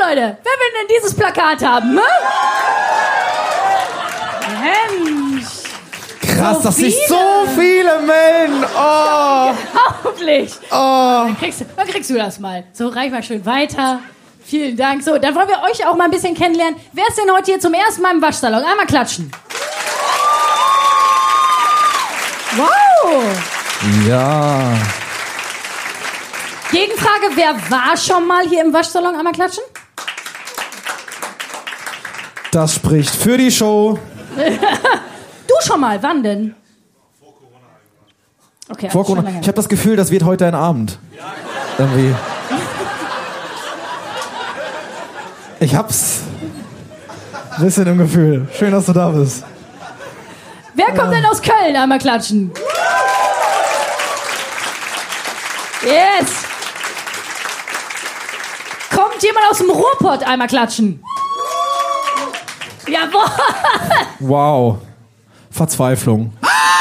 Leute, wer will denn dieses Plakat haben, ne? Mensch. Krass, so dass sich viele. so viele melden. Oh. Unglaublich. Oh. Dann kriegst du das mal. So, reich mal schön weiter. Vielen Dank. So, dann wollen wir euch auch mal ein bisschen kennenlernen. Wer ist denn heute hier zum ersten Mal im Waschsalon? Einmal klatschen. Wow. Ja. Gegenfrage, wer war schon mal hier im Waschsalon? Einmal klatschen. Das spricht für die Show. Du schon mal, wann denn? Vor Corona. Okay, Vor Corona. Ich habe das Gefühl, das wird heute ein Abend. Irgendwie. Ich hab's ein bisschen im Gefühl. Schön, dass du da bist. Wer kommt denn aus Köln? Einmal klatschen. Yes. Kommt jemand aus dem Ruhrpott? Einmal klatschen. Jawohl. Wow. Verzweiflung.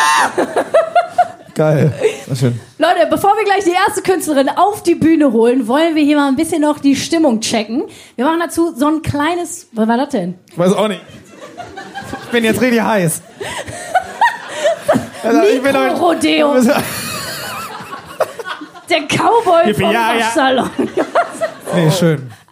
Geil. Sehr schön. Leute, bevor wir gleich die erste Künstlerin auf die Bühne holen, wollen wir hier mal ein bisschen noch die Stimmung checken. Wir machen dazu so ein kleines... Was war das denn? Ich weiß auch nicht. Ich bin jetzt richtig heiß. Mikro-Rodeo. Der Cowboy vom Ja, ja. Waschsalon. Nee, schön.